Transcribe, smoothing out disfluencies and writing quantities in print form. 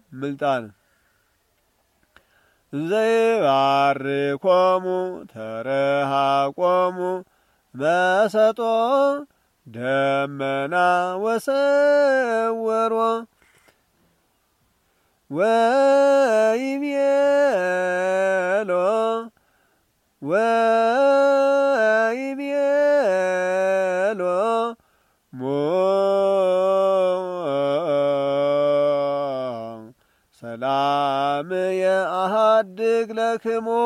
ምልጣን ዘይባርኮሙ ተረሃቆሙ መሰጦ ደመና ወሰወሮ ወይቤሎ ሞ ሰላም የአሃድግ ለክሙ